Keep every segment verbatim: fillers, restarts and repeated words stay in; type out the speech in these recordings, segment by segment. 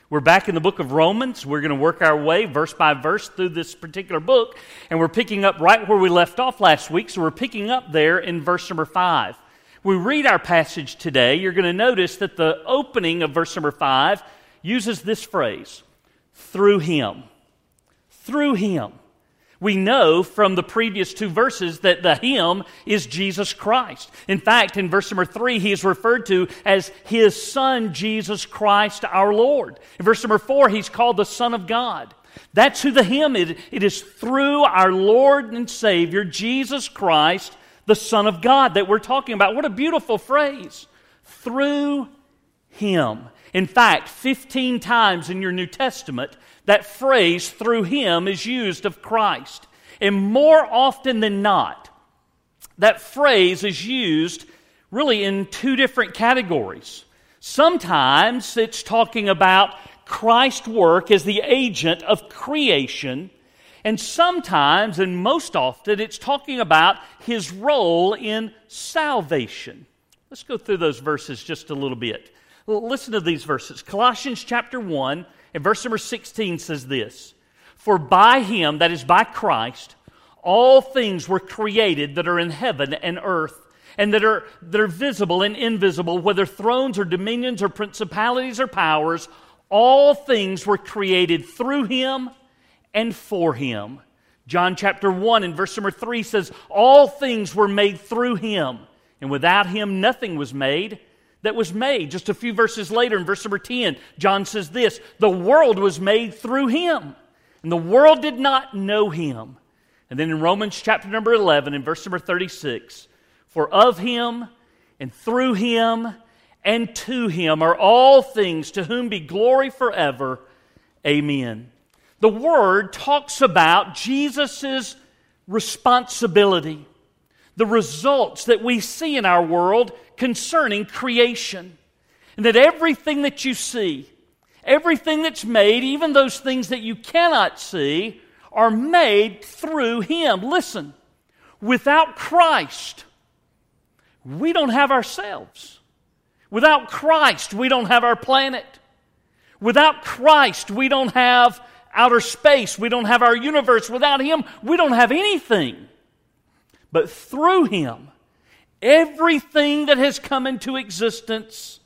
We're back in the book of Romans. We're going to work our way verse by verse through this particular book, and we're picking up right where we left off last week, so we're picking up there in verse number five. We read our passage today, you're going to notice that the opening of verse number five uses this phrase, through Him. Through Him. We know from the previous two verses that the Him is Jesus Christ. In fact, in verse number three, He is referred to as His Son, Jesus Christ our Lord. In verse number four, He's called the Son of God. That's who the Him is. It is through our Lord and Savior, Jesus Christ, the Son of God, that we're talking about. What a beautiful phrase. Through Him. In fact, fifteen times in your New Testament, that phrase, through Him, is used of Christ. And more often than not, that phrase is used really in two different categories. Sometimes it's talking about Christ's work as the agent of creation, and sometimes, and most often, it's talking about His role in salvation. Let's go through those verses just a little bit. Listen to these verses. Colossians chapter one, and verse number sixteen says this, "For by Him," that is by Christ, "all things were created that are in heaven and earth, and that are, that are visible and invisible, whether thrones or dominions or principalities or powers, all things were created through Him and for Him." John chapter one and verse number three says, "All things were made through Him, and without Him nothing was made that was made." Just a few verses later, in verse number ten, John says this, "The world was made through Him, and the world did not know Him." And then in Romans chapter number eleven, in verse number thirty-six, "For of Him, and through Him, and to Him are all things, to whom be glory forever. Amen." The Word talks about Jesus' responsibility, the results that we see in our world concerning creation. And that everything that you see, everything that's made, even those things that you cannot see, are made through Him. Listen, without Christ, we don't have ourselves. Without Christ, we don't have our planet. Without Christ, we don't have outer space. We don't have our universe. Without Him, we don't have anything. But through Him, everything that has come into existence,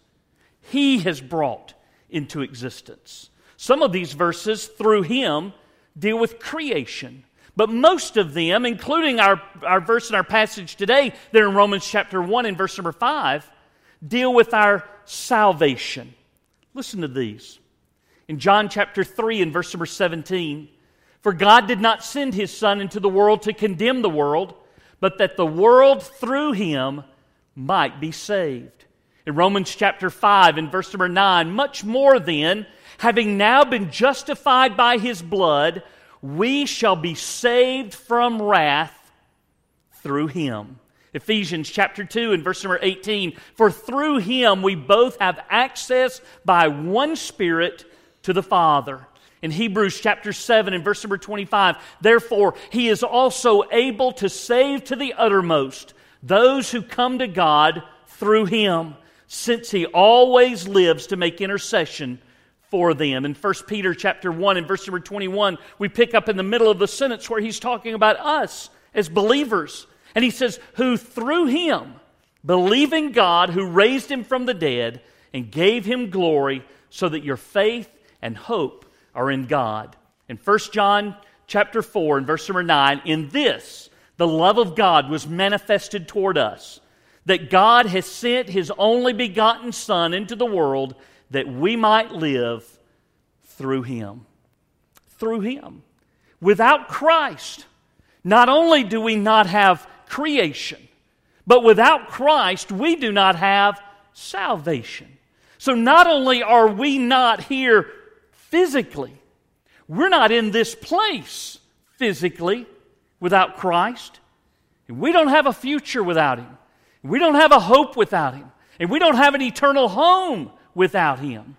He has brought into existence. Some of these verses, through Him, deal with creation. But most of them, including our, our verse in our passage today, there in Romans chapter one and verse number five, deal with our salvation. Listen to these. In John chapter three and verse number seventeen, "For God did not send His Son into the world to condemn the world, but that the world through Him might be saved." In Romans chapter five and verse number nine, "Much more then, having now been justified by His blood, we shall be saved from wrath through Him." Ephesians chapter two and verse number eighteen, "For through Him we both have access by one Spirit to the Father." In Hebrews chapter seven and verse number twenty-five, "Therefore He is also able to save to the uttermost those who come to God through Him, since He always lives to make intercession for them." In First Peter chapter one and verse number twenty-one, we pick up in the middle of the sentence where he's talking about us as believers. And he says, "Who through Him, believing God who raised Him from the dead and gave Him glory, so that your faith and hope are in God." In First John chapter four and verse number nine, "In this the love of God was manifested toward us, that God has sent His only begotten Son into the world, that we might live through Him." Through Him. Without Christ, not only do we not have creation, but without Christ, we do not have salvation. So not only are we not here physically, we're not in this place physically without Christ. And we don't have a future without Him. We don't have a hope without Him. And we don't have an eternal home without Him.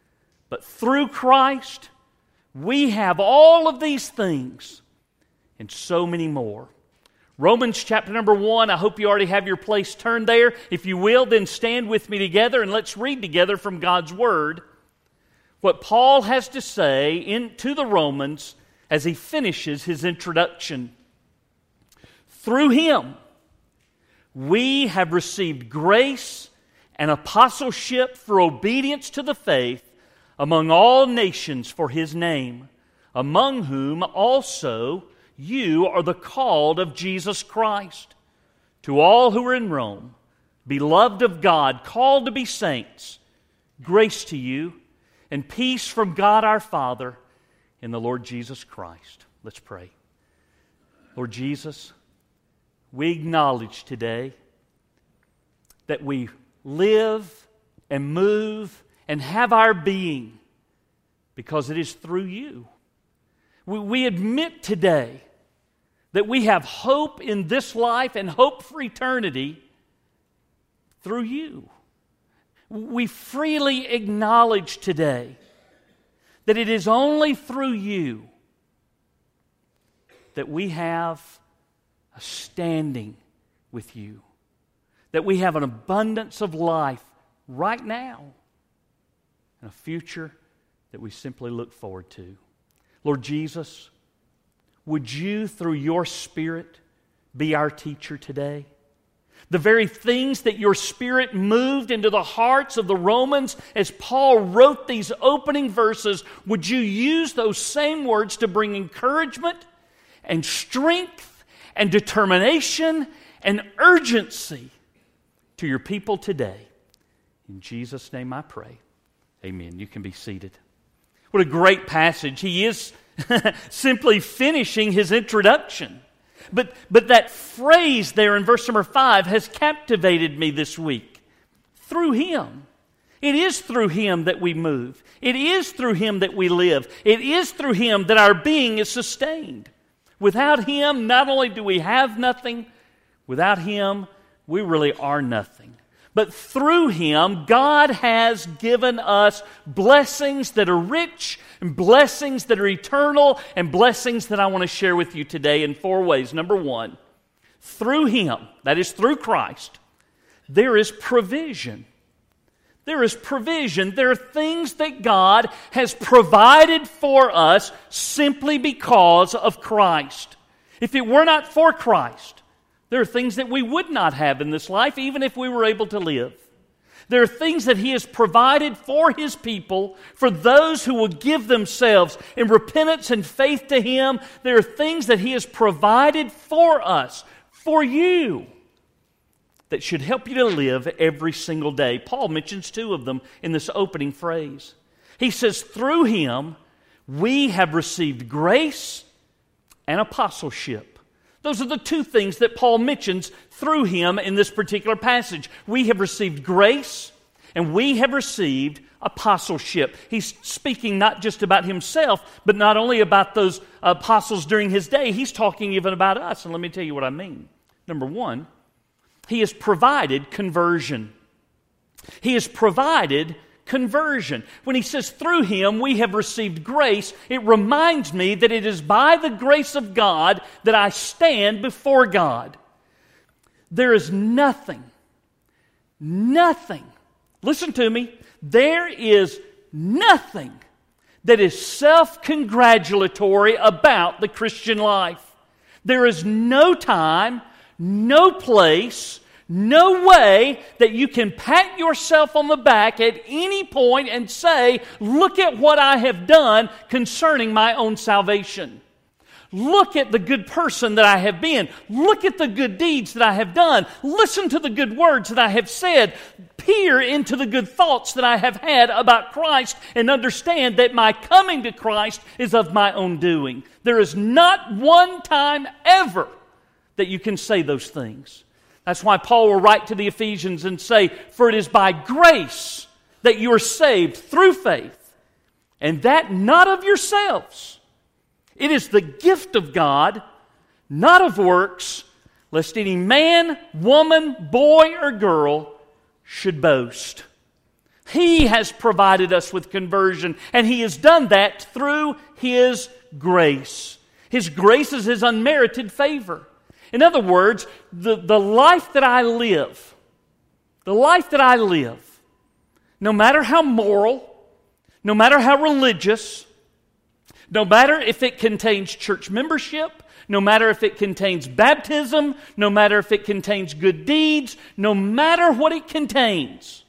But through Christ, we have all of these things and so many more. Romans chapter number one, I hope you already have your place turned there. If you will, then stand with me together and let's read together from God's Word. what Paul has to say in, to the Romans as he finishes his introduction. Through him, we have received grace and apostleship for obedience to the faith among all nations for his name, among whom also you are the called of Jesus Christ. To all who are in Rome, beloved of God, called to be saints, grace to you and peace from God our Father in the Lord Jesus Christ. Let's pray. Lord Jesus, we acknowledge today that we live and move and have our being because it is through you. We, we admit today that we have hope in this life and hope for eternity through you. We freely acknowledge today that it is only through you that we have a standing with you, that we have an abundance of life right now and a future that we simply look forward to. Lord Jesus, would you, through your Spirit, be our teacher today? The very things that your Spirit moved into the hearts of the Romans as Paul wrote these opening verses, would you use those same words to bring encouragement and strength and determination and urgency to your people today? In Jesus' name I pray. Amen. You can be seated. What a great passage. He is simply finishing his introduction. But, but that phrase there in verse number five has captivated me this week. Through him. It is through him that we move. It is through him that we live. It is through him that our being is sustained. Without him, not only do we have nothing, without him, we really are nothing. But through him, God has given us blessings that are rich, and blessings that are eternal, and blessings that I want to share with you today in four ways. Number one, through him, that is through Christ, there is provision. There is provision. There are things that God has provided for us simply because of Christ. If it were not for Christ, there are things that we would not have in this life, even if we were able to live. There are things that he has provided for his people, for those who will give themselves in repentance and faith to him. There are things that he has provided for us, for you, that should help you to live every single day. Paul mentions two of them in this opening phrase. He says, through him, we have received grace and apostleship. Those are the two things that Paul mentions through him in this particular passage. We have received grace and we have received apostleship. He's speaking not just about himself, but not only about those apostles during his day. He's talking even about us. And let me tell you what I mean. Number one, he has provided conversion. He has provided conversion. When he says through him we have received grace, it reminds me that it is by the grace of God that I stand before God. There is nothing, nothing, listen to me, there is nothing that is self-congratulatory about the Christian life. There is no time, no place, no way that you can pat yourself on the back at any point and say, look at what I have done concerning my own salvation. Look at the good person that I have been. Look at the good deeds that I have done. Listen to the good words that I have said. Peer into the good thoughts that I have had about Christ and understand that my coming to Christ is of my own doing. There is not one time ever that you can say those things. That's why Paul will write to the Ephesians and say, for it is by grace that you are saved through faith, and that not of yourselves. It is the gift of God, not of works, lest any man, woman, boy, or girl should boast. He has provided us with conversion, and He has done that through His grace. His grace is His unmerited favor. In other words, the, the life that I live, the life that I live, no matter how moral, no matter how religious, no matter if it contains church membership, no matter if it contains baptism, no matter if it contains good deeds, no matter what it contains,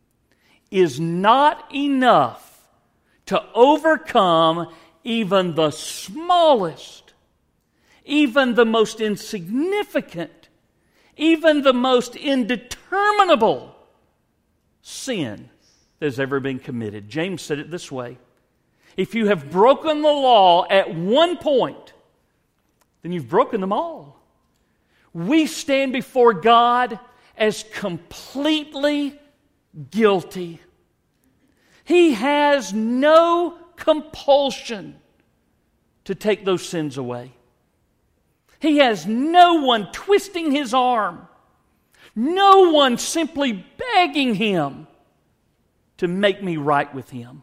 is not enough to overcome even the smallest, even the most insignificant, even the most indeterminable sin that has ever been committed. James said it this way: if you have broken the law at one point, then you've broken them all. We stand before God as completely guilty. He has no compulsion to take those sins away. He has no one twisting His arm, no one simply begging Him to make me right with Him.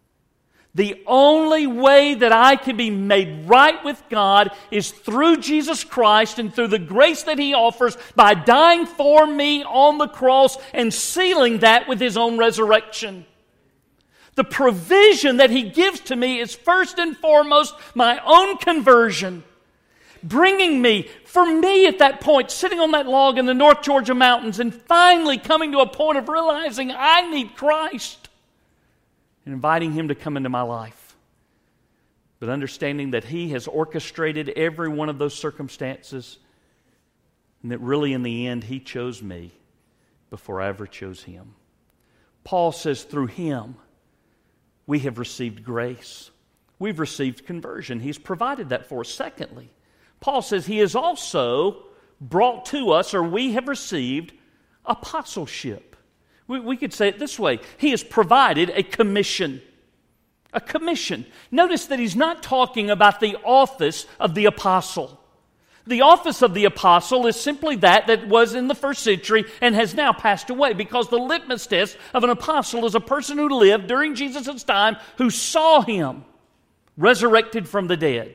The only way that I can be made right with God is through Jesus Christ and through the grace that He offers by dying for me on the cross and sealing that with His own resurrection. The provision that He gives to me is first and foremost my own conversion, bringing me, for me at that point, sitting on that log in the North Georgia mountains and finally coming to a point of realizing I need Christ and inviting Him to come into my life. But understanding that He has orchestrated every one of those circumstances and that really in the end He chose me before I ever chose Him. Paul says through Him we have received grace. We've received conversion. He's provided that for us. Secondly, Paul says He has also brought to us, or we have received, apostleship. We, we could say it this way: He has provided a commission. A commission. Notice that he's not talking about the office of the apostle. The office of the apostle is simply that that was in the first century and has now passed away, because the litmus test of an apostle is a person who lived during Jesus' time, who saw Him resurrected from the dead.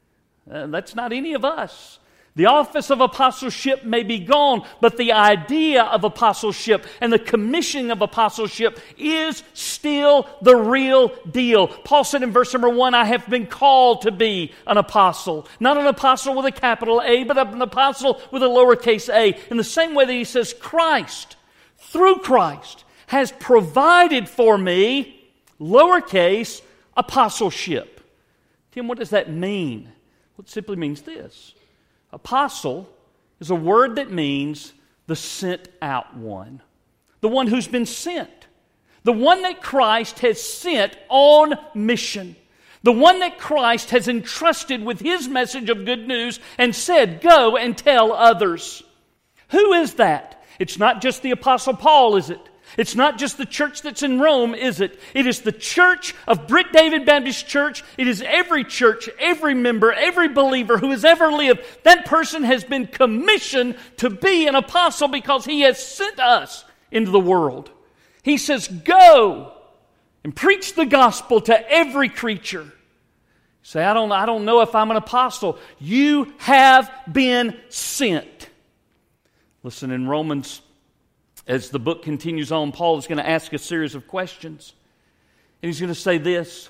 Uh, that's not any of us. The office of apostleship may be gone, but the idea of apostleship and the commissioning of apostleship is still the real deal. Paul said in verse number one, I have been called to be an apostle. Not an apostle with a capital A, but an apostle with a lowercase a. In the same way that he says Christ, through Christ, has provided for me, lowercase, apostleship. Tim, what does that mean? Well, it simply means this. Apostle is a word that means the sent out one. The one who's been sent. The one that Christ has sent on mission. The one that Christ has entrusted with His message of good news and said, go and tell others. Who is that? It's not just the Apostle Paul, is it? It's not just the church that's in Rome, is it? It is the church of Britt David Baptist Church. It is every church, every member, every believer who has ever lived. That person has been commissioned to be an apostle because he has sent us into the world. He says, go and preach the gospel to every creature. You say, I don't, I don't know if I'm an apostle. You have been sent. Listen, in Romans, as the book continues on, Paul is going to ask a series of questions. And he's going to say this: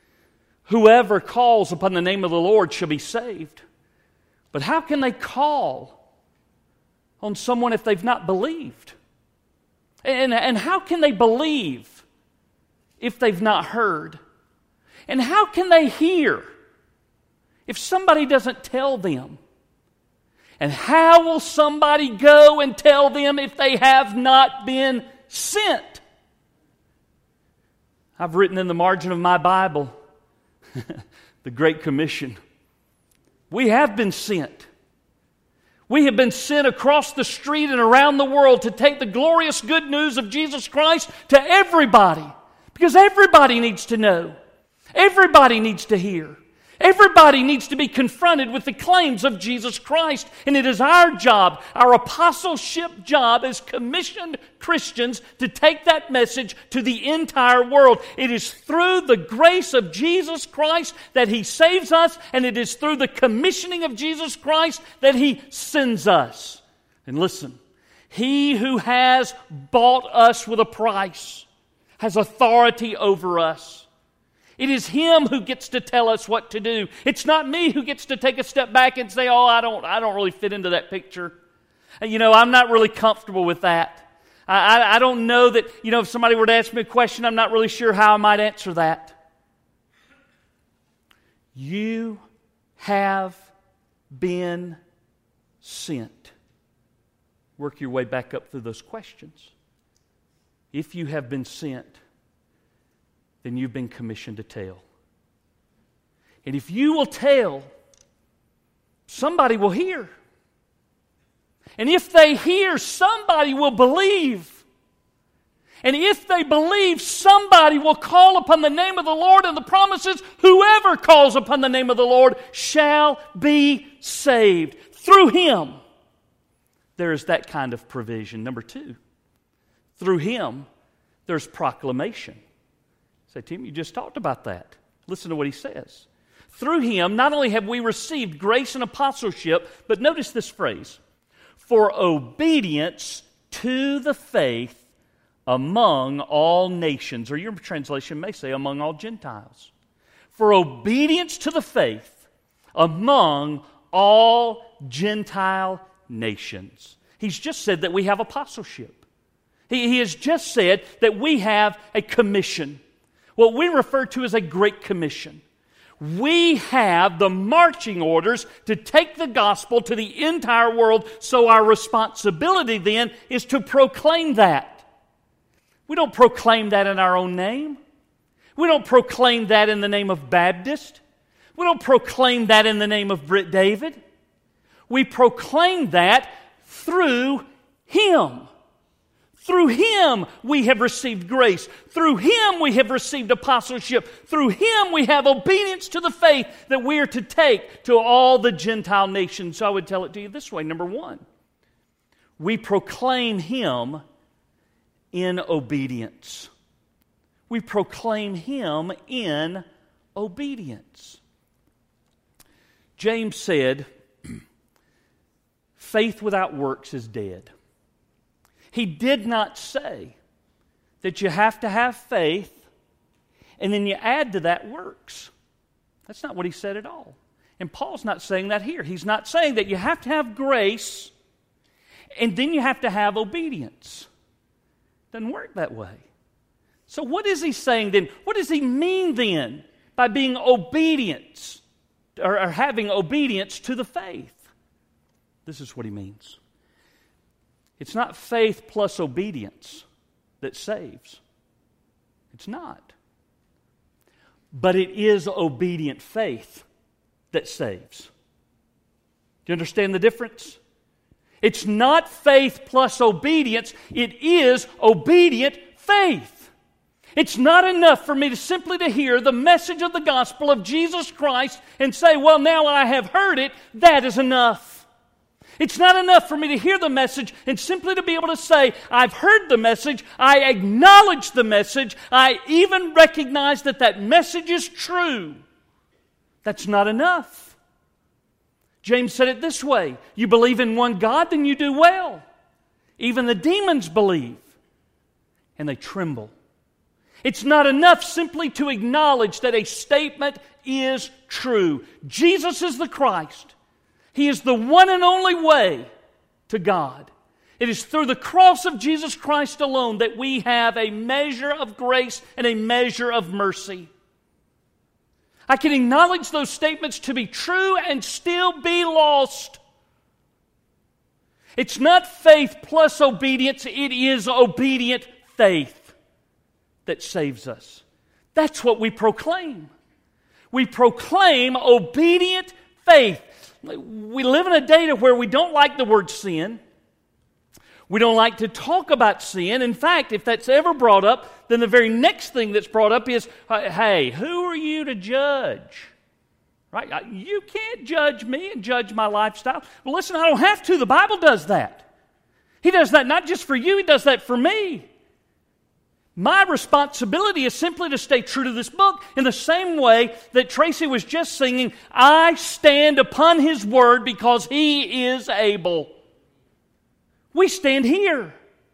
whoever calls upon the name of the Lord shall be saved. But how can they call on someone if they've not believed? And, and how can they believe if they've not heard? And how can they hear if somebody doesn't tell them? And how will somebody go and tell them if they have not been sent? I've written in the margin of my Bible, the Great Commission. We have been sent. We have been sent across the street and around the world to take the glorious good news of Jesus Christ to everybody. Because everybody needs to know. Everybody needs to hear. Everybody needs to be confronted with the claims of Jesus Christ. And it is our job, our apostleship job as commissioned Christians, to take that message to the entire world. It is through the grace of Jesus Christ that He saves us, and it is through the commissioning of Jesus Christ that He sends us. And listen, He who has bought us with a price has authority over us. It is Him who gets to tell us what to do. It's not me who gets to take a step back and say, oh, I don't, I don't really fit into that picture. You know, I'm not really comfortable with that. I, I, I don't know that, you know, if somebody were to ask me a question, I'm not really sure how I might answer that. You have been sent. Work your way back up through those questions. If you have been sent, then you've been commissioned to tell. And if you will tell, somebody will hear. And if they hear, somebody will believe. And if they believe, somebody will call upon the name of the Lord, and the promises, whoever calls upon the name of the Lord shall be saved. Through Him, there is that kind of provision. Number two, through Him, there's proclamation. Say, Tim, you just talked about that. Listen to what he says. Through Him, not only have we received grace and apostleship, but notice this phrase, for obedience to the faith among all nations, or your translation may say among all Gentiles. For obedience to the faith among all Gentile nations. He's just said that we have apostleship. He, he has just said that we have a commission, what we refer to as a Great Commission. We have the marching orders to take the gospel to the entire world, so our responsibility then is to proclaim that. We don't proclaim that in our own name. We don't proclaim that in the name of Baptist. We don't proclaim that in the name of Britt David. We proclaim that through Him. Through Him we have received grace. Through Him we have received apostleship. Through Him we have obedience to the faith that we are to take to all the Gentile nations. So I would tell it to you this way. Number one, we proclaim Him in obedience. We proclaim Him in obedience. James said, faith without works is dead. He did not say that you have to have faith and then you add to that works. That's not what he said at all. And Paul's not saying that here. He's not saying that you have to have grace and then you have to have obedience. Doesn't work that way. So what is he saying then? What does he mean then by being obedience or, or having obedience to the faith? This is what he means. It's not faith plus obedience that saves. It's not. But it is obedient faith that saves. Do you understand the difference? It's not faith plus obedience. It is obedient faith. It's not enough for me to simply to hear the message of the gospel of Jesus Christ and say, well, now I have heard it. That is enough. It's not enough for me to hear the message and simply to be able to say, I've heard the message, I acknowledge the message, I even recognize that that message is true. That's not enough. James said it this way, you believe in one God, then you do well. Even the demons believe, and they tremble. It's not enough simply to acknowledge that a statement is true. Jesus is the Christ. He is the one and only way to God. It is through the cross of Jesus Christ alone that we have a measure of grace and a measure of mercy. I can acknowledge those statements to be true and still be lost. It's not faith plus obedience, it is obedient faith that saves us. That's what we proclaim. We proclaim obedient faith. We live in a day where we don't like the word sin. We don't like to talk about sin. In fact, if that's ever brought up, then the very next thing that's brought up is, hey, who are you to judge? Right? You can't judge me and judge my lifestyle. Well, listen, I don't have to. The Bible does that. He does that not just for you, He does that for me. My responsibility is simply to stay true to this book in the same way that Tracy was just singing, I stand upon His word because He is able. We stand here.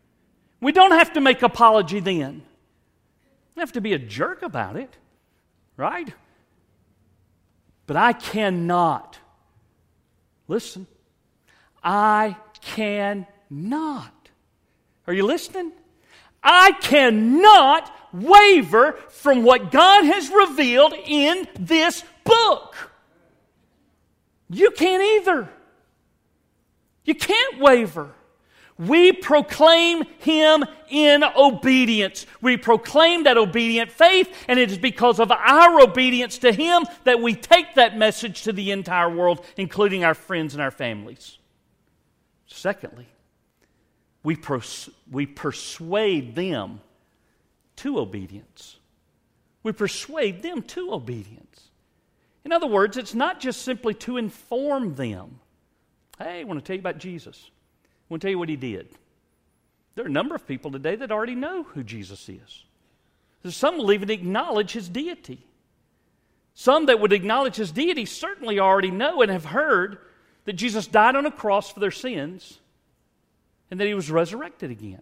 We don't have to make apology then. We don't have to be a jerk about it, right? But I cannot. Listen. I cannot. Are you listening? I cannot waver from what God has revealed in this book. You can't either. You can't waver. We proclaim Him in obedience. We proclaim that obedient faith, and it is because of our obedience to Him that we take that message to the entire world, including our friends and our families. Secondly, we, pers- we persuade them to obedience. We persuade them to obedience. In other words, it's not just simply to inform them. Hey, I want to tell you about Jesus. I want to tell you what He did. There are a number of people today that already know who Jesus is. Some will even acknowledge His deity. Some that would acknowledge His deity certainly already know and have heard that Jesus died on a cross for their sins and that He was resurrected again.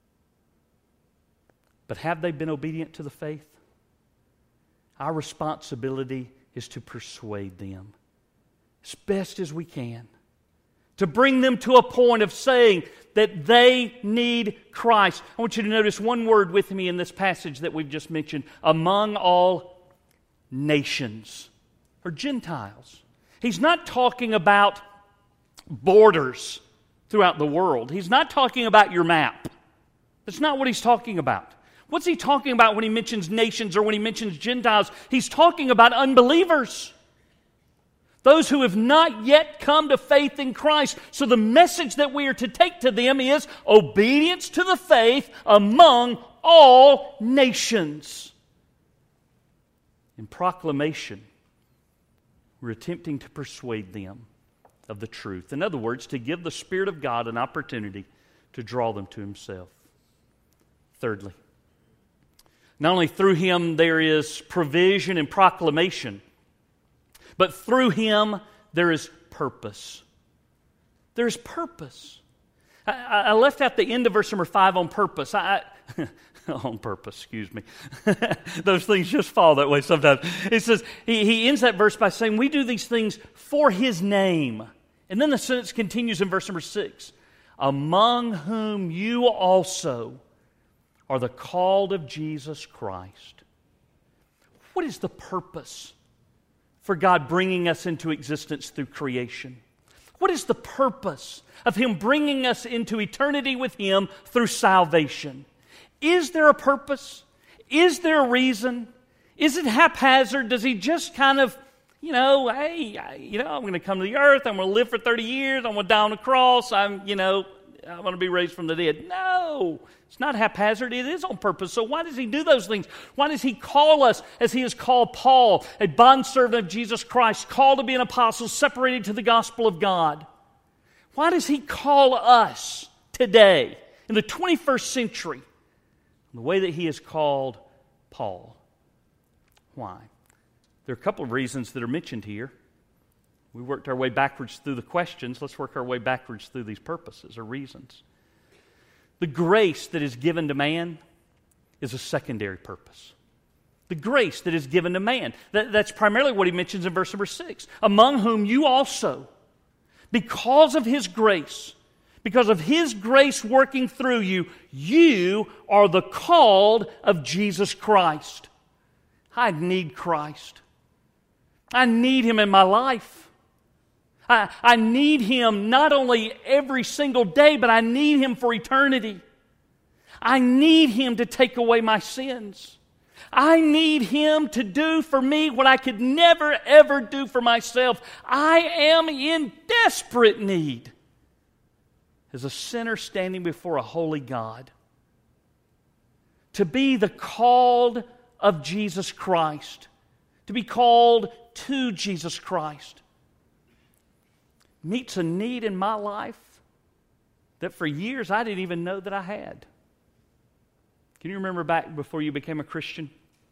But have they been obedient to the faith? Our responsibility is to persuade them as best as we can, to bring them to a point of saying that they need Christ. I want you to notice one word with me in this passage that we've just mentioned. Among all nations, or Gentiles. He's not talking about borders throughout the world. He's not talking about your map. That's not what he's talking about. What's he talking about when he mentions nations or when he mentions Gentiles? He's talking about unbelievers. Those who have not yet come to faith in Christ. So the message that we are to take to them is obedience to the faith among all nations. In proclamation, we're attempting to persuade them of the truth. In other words, to give the Spirit of God an opportunity to draw them to Himself. Thirdly, not only through Him there is provision and proclamation, but through Him there is purpose. There is purpose. I, I left out the end of verse number five on purpose. I, on purpose, excuse me. Those things just fall that way sometimes. It says, he, he ends that verse by saying, we do these things for His name. And then the sentence continues in verse number six. Among whom you also are the called of Jesus Christ. What is the purpose for God bringing us into existence through creation? What is the purpose of Him bringing us into eternity with Him through salvation? Is there a purpose? Is there a reason? Is it haphazard? Does He just kind of, you know, hey, I, you know, I'm going to come to the earth, I'm going to live for thirty years, I'm going to die on the cross, I'm, you know, I'm going to be raised from the dead. No, it's not haphazard. It is on purpose. So why does He do those things? Why does He call us, as He has called Paul, a bondservant of Jesus Christ, called to be an apostle, separated to the gospel of God? Why does He call us today, in the twenty-first century, the way that He has called Paul? Why? There are a couple of reasons that are mentioned here. We worked our way backwards through the questions. Let's work our way backwards through these purposes or reasons. The grace that is given to man is a secondary purpose. The grace that is given to man. That, that's primarily what he mentions in verse number six. Among whom you also, because of His grace, because of His grace working through you, you are the called of Jesus Christ. I need Christ. I need Him in my life. I, I need Him not only every single day, but I need Him for eternity. I need Him to take away my sins. I need Him to do for me what I could never, ever do for myself. I am in desperate need as a sinner standing before a holy God. To be the called of Jesus Christ. To be called to Jesus Christ. Meets a need in my life that for years I didn't even know that I had. Can you remember back before you became a Christian?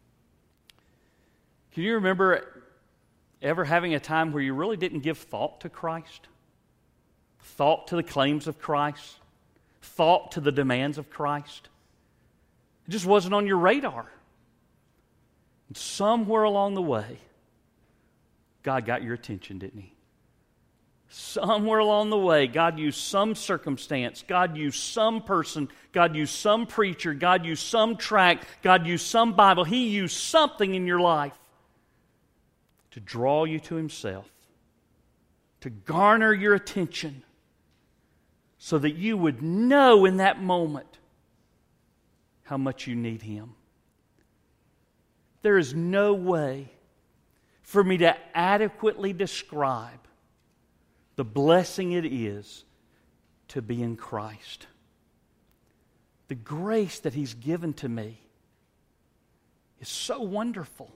Can you remember ever having a time where you really didn't give thought to Christ? Thought to the claims of Christ? Thought to the demands of Christ? It just wasn't on your radar. And somewhere along the way, God got your attention, didn't He? Somewhere along the way, God used some circumstance, God used some person, God used some preacher, God used some tract, God used some Bible. He used something in your life to draw you to Himself, to garner your attention, so that you would know in that moment how much you need Him. There is no way for me to adequately describe the blessing it is to be in Christ. The grace that He's given to me is so wonderful.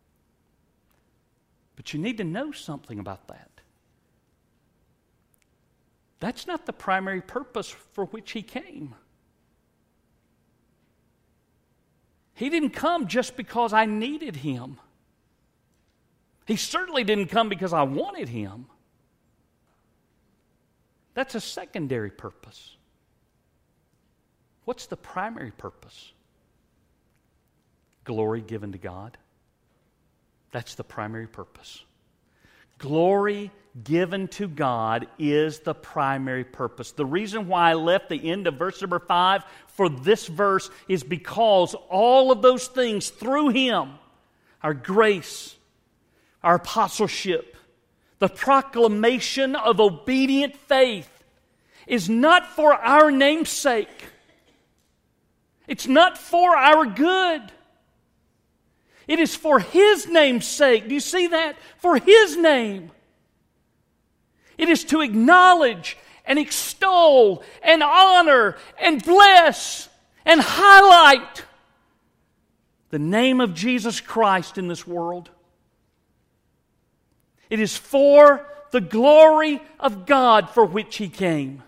But you need to know something about that. That's not the primary purpose for which He came. He didn't come just because I needed Him. He certainly didn't come because I wanted Him. That's a secondary purpose. What's the primary purpose? Glory given to God. That's the primary purpose. Glory given to God is the primary purpose. The reason why I left the end of verse number five for this verse is because all of those things through Him, our grace, our apostleship, the proclamation of obedient faith, is not for our name's sake. It's not for our good. It is for His name's sake. Do you see that? For His name. It is to acknowledge and extol and honor and bless and highlight the name of Jesus Christ in this world. It is for the glory of God for which He came.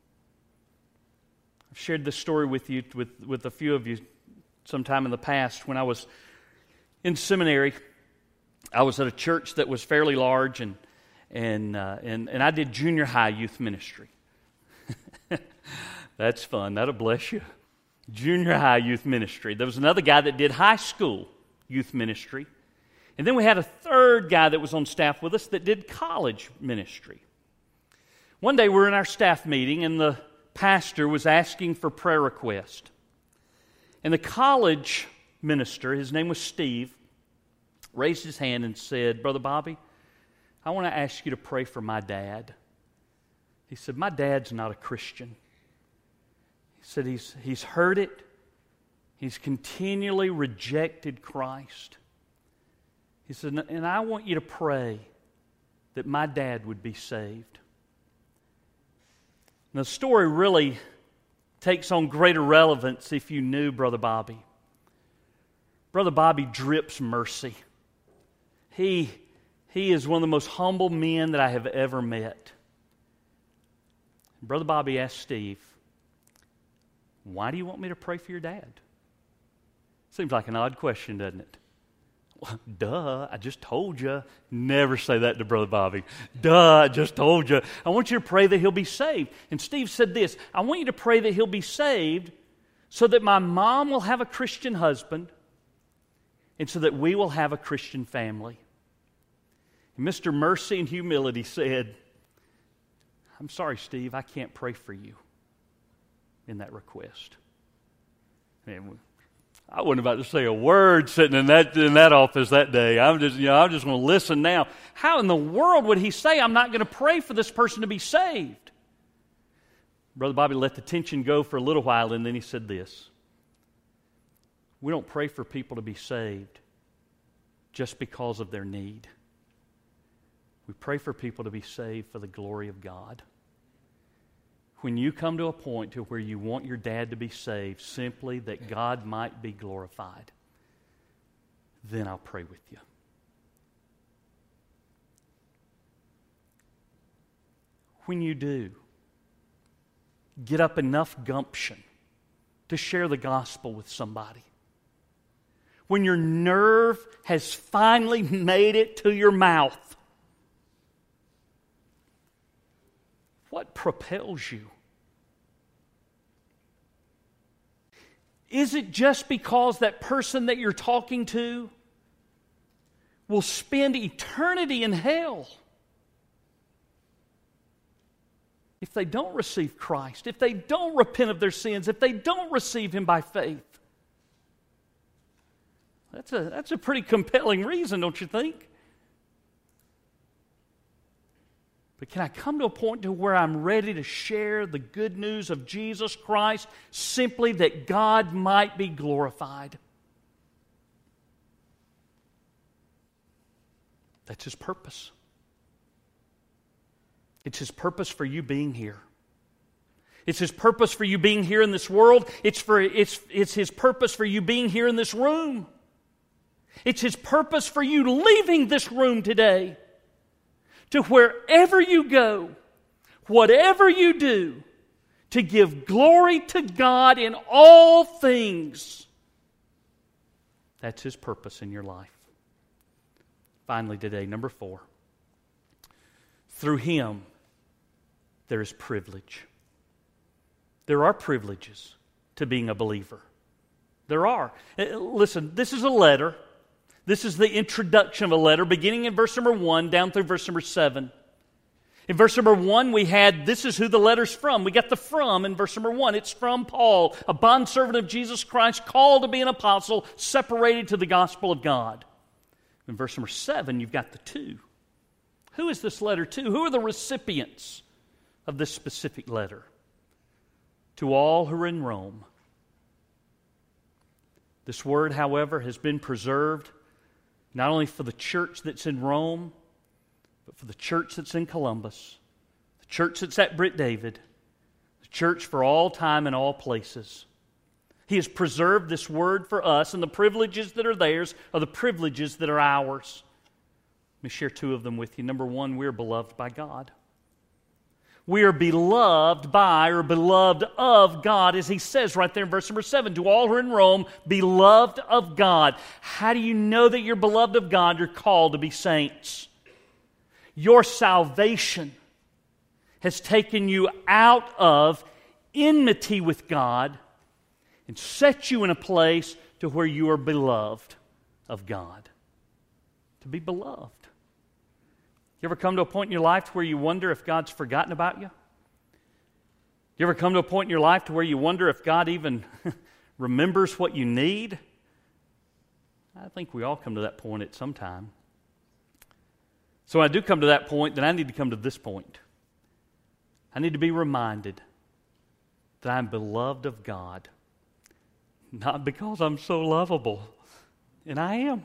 I've shared this story with you, with, with a few of you sometime in the past. When I was in seminary, I was at a church that was fairly large, and and uh, and, and I did junior high youth ministry. That's fun. That'll bless you. Junior high youth ministry. There was another guy that did high school youth ministry. And then we had a third guy that was on staff with us that did college ministry. One day we were in our staff meeting, and the pastor was asking for prayer requests. And the college minister, his name was Steve, raised his hand and said, "Brother Bobby, I want to ask you to pray for my dad." He said, "My dad's not a Christian." He said, he's, he's heard it. He's continually rejected Christ. He said, "And I want you to pray that my dad would be saved." Now, the story really takes on greater relevance if you knew Brother Bobby. Brother Bobby drips mercy. He, he is one of the most humble men that I have ever met. Brother Bobby asked Steve, "Why do you want me to pray for your dad?" Seems like an odd question, doesn't it? Well, duh, I just told you. Never say that to Brother Bobby. Duh, I just told you. I want you to pray that he'll be saved. And Steve said this, "I want you to pray that he'll be saved so that my mom will have a Christian husband and so that we will have a Christian family." And Mister Mercy and Humility said, "I'm sorry, Steve, I can't pray for you in that request." And I wasn't about to say a word sitting in that in that office that day. I'm just, you know, I'm just going to listen now. How in the world would he say, "I'm not going to pray for this person to be saved"? Brother Bobby let the tension go for a little while, and then he said this: "We don't pray for people to be saved just because of their need. We pray for people to be saved for the glory of God." When you come to a point to where you want your dad to be saved simply that God might be glorified, then I'll pray with you. When you do, get up enough gumption to share the gospel with somebody. When your nerve has finally made it to your mouth, what propels you? Is it just because that person that you're talking to will spend eternity in hell if they don't receive Christ, if they don't repent of their sins, if they don't receive Him by faith. That's a, that's a pretty compelling reason, don't you think? But can I come to a point to where I'm ready to share the good news of Jesus Christ simply that God might be glorified? That's His purpose. It's His purpose for you being here. It's His purpose for you being here in this world. It's, for, it's, it's His purpose for you being here in this room. It's His purpose for you leaving this room today, to wherever you go, whatever you do, to give glory to God in all things. That's His purpose in your life. Finally today, number four. Through Him, there is privilege. There are privileges to being a believer. There are. Listen, this is a letter. This is the introduction of a letter, beginning in verse number one down through verse number seven. In verse number one, we had, this is who the letter's from. We got the from in verse number one. It's from Paul, a bondservant of Jesus Christ, called to be an apostle, separated to the gospel of God. In verse number seven, you've got the to. Who is this letter to? Who are the recipients of this specific letter? To all who are in Rome. This word, however, has been preserved not only for the church that's in Rome, but for the church that's in Columbus, the church that's at Britt David, the church for all time and all places. He has preserved this word for us, and the privileges that are theirs are the privileges that are ours. Let me share two of them with you. Number one, we are beloved by God. We are beloved by or beloved of God, as he says right there in verse number seven. To all who are in Rome, beloved of God. How do you know that you're beloved of God? You're called to be saints. Your salvation has taken you out of enmity with God and set you in a place to where you are beloved of God. To be beloved. You ever come to a point in your life where you wonder if God's forgotten about you? You ever come to a point in your life to where you wonder if God even remembers what you need? I think we all come to that point at some time. So when I do come to that point, then I need to come to this point. I need to be reminded that I'm beloved of God. Not because I'm so lovable, and I am.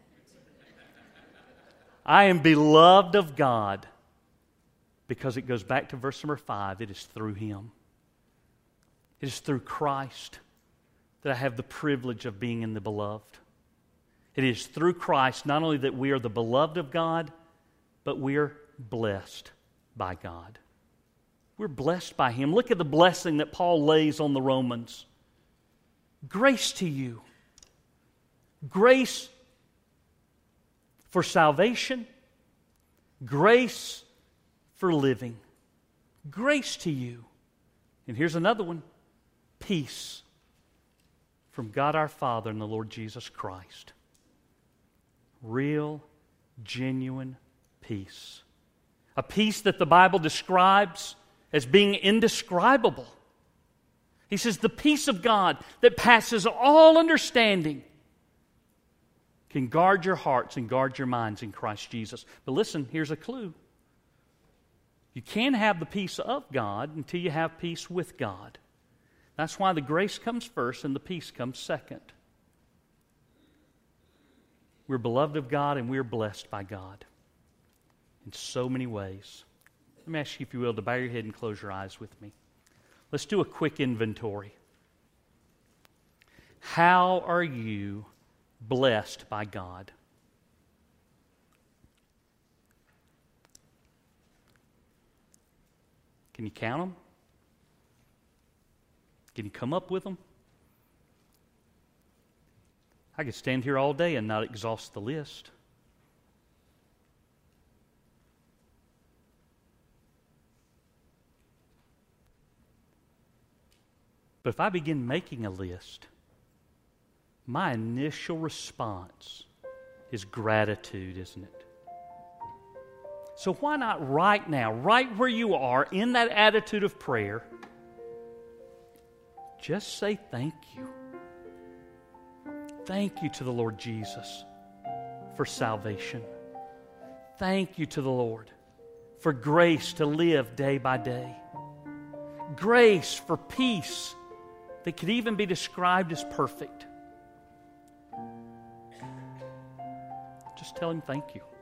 I am beloved of God because it goes back to verse number five. It is through Him. It is through Christ that I have the privilege of being in the beloved. It is through Christ not only that we are the beloved of God, but we are blessed by God. We're blessed by Him. Look at the blessing that Paul lays on the Romans. Grace to you. Grace for salvation, grace for living, grace to you. And here's another one, peace from God our Father and the Lord Jesus Christ. Real, genuine peace. A peace that the Bible describes as being indescribable. He says the peace of God that passes all understanding can guard your hearts and guard your minds in Christ Jesus. But listen, here's a clue. You can't have the peace of God until you have peace with God. That's why the grace comes first and the peace comes second. We're beloved of God and we're blessed by God in so many ways. Let me ask you, if you will, to bow your head and close your eyes with me. Let's do a quick inventory. How are you blessed by God? Can you count them? Can you come up with them? I could stand here all day and not exhaust the list. But if I begin making a list, my initial response is gratitude, isn't it? So why not right now, right where you are, in that attitude of prayer, just say thank you. Thank you to the Lord Jesus for salvation. Thank you to the Lord for grace to live day by day. Grace for peace that could even be described as perfect. Just tell Him thank you.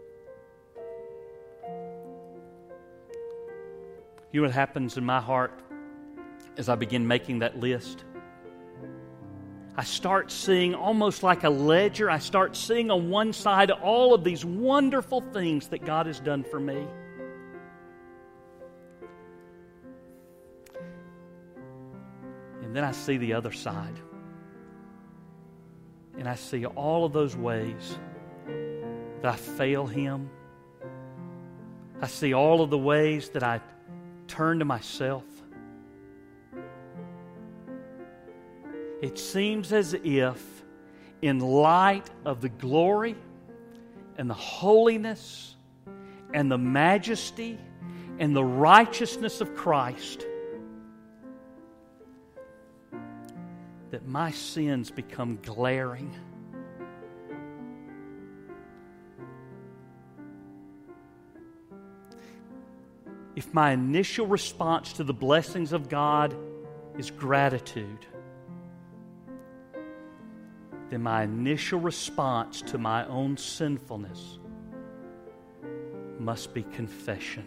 You know what happens in my heart as I begin making that list? I start seeing almost like a ledger. I start seeing on one side all of these wonderful things that God has done for me. And then I see the other side. And I see all of those ways that I fail Him. I see all of the ways that I turn to myself. It seems as if, in light of the glory and the holiness and the majesty and the righteousness of Christ, that my sins become glaring. If my initial response to the blessings of God is gratitude, then my initial response to my own sinfulness must be confession.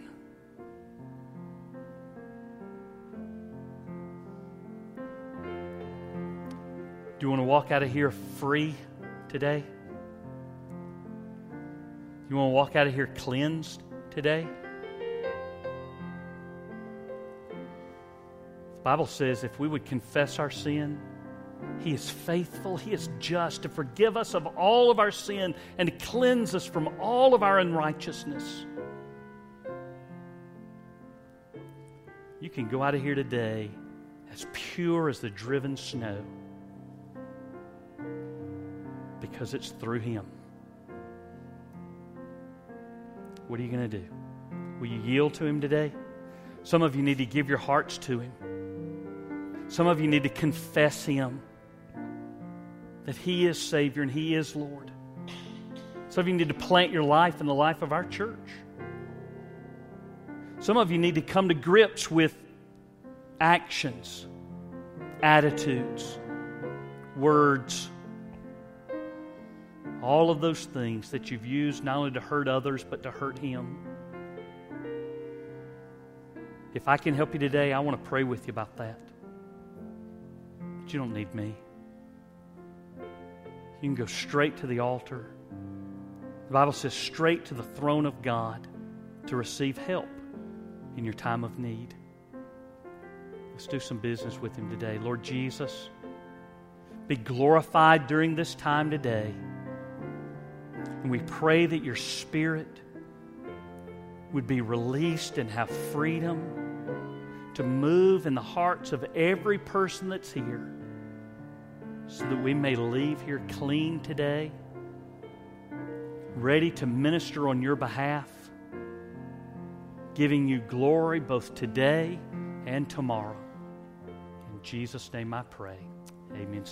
Do you want to walk out of here free today? You want to walk out of here cleansed today? The Bible says if we would confess our sin, He is faithful, He is just to forgive us of all of our sin and to cleanse us from all of our unrighteousness. You can go out of here today as pure as the driven snow because it's through Him. What are you going to do? Will you yield to Him today? Some of you need to give your hearts to Him. Some of you need to confess Him, that He is Savior and He is Lord. Some of you need to plant your life in the life of our church. Some of you need to come to grips with actions, attitudes, words, all of those things that you've used not only to hurt others but to hurt Him. If I can help you today, I want to pray with you about that. But you don't need me. You can go straight to the altar. The Bible says straight to the throne of God to receive help in your time of need. Let's do some business with Him today. Lord Jesus, be glorified during this time today. And we pray that your Spirit would be released and have freedom to move in the hearts of every person that's here, so that we may leave here clean today, ready to minister on your behalf, giving you glory both today and tomorrow. In Jesus' name I pray. Amen.